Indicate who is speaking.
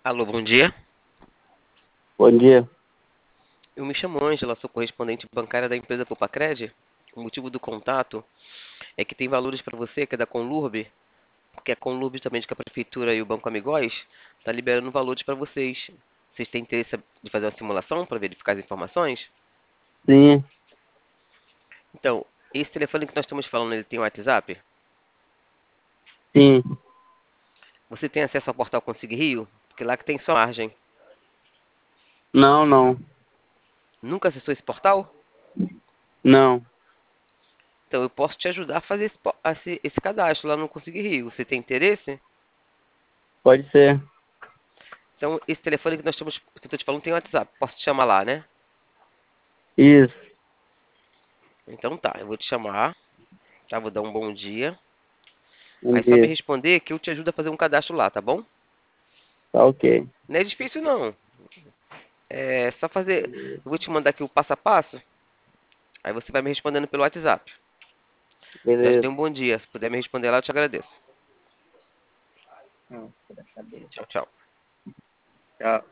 Speaker 1: Alô, bom dia.
Speaker 2: Bom dia.
Speaker 1: Eu me chamo Ângela, sou correspondente bancária da empresa Popacred. O motivo do contato é que tem valores para você, que é da Conlurb, porque a Conlurb também, que a Prefeitura e o Banco Amigóis, está liberando valores para vocês. Vocês têm interesse de fazer uma simulação para verificar as informações?
Speaker 2: Sim,
Speaker 1: Então, esse telefone que nós estamos falando, ele tem WhatsApp?
Speaker 2: sim.
Speaker 1: Você tem acesso ao portal Consigo Rio? Porque lá que tem sua margem.
Speaker 2: Não, não.
Speaker 1: Nunca acessou esse portal?
Speaker 2: Não.
Speaker 1: Então, eu posso te ajudar a fazer esse cadastro lá no Consigo Rio. Você tem interesse?
Speaker 2: Pode ser.
Speaker 1: Então, esse telefone que eu estou te falando tem WhatsApp. Posso te chamar lá, né?
Speaker 2: Isso.
Speaker 1: Então tá, eu vou te chamar, tá? Vou dar um bom dia.
Speaker 2: Bom
Speaker 1: Aí só me
Speaker 2: dia.
Speaker 1: responder que eu te ajudo a fazer um cadastro lá, tá bom?
Speaker 2: Tá ok.
Speaker 1: Não é difícil não. É só fazer. Eu vou te mandar aqui o passo a passo. Aí você vai me respondendo pelo WhatsApp. Já te
Speaker 2: Beleza.
Speaker 1: dei um bom dia. Se puder me responder lá, eu te agradeço.
Speaker 2: Não, queria saber.
Speaker 1: Tchau, tchau.
Speaker 2: Tchau.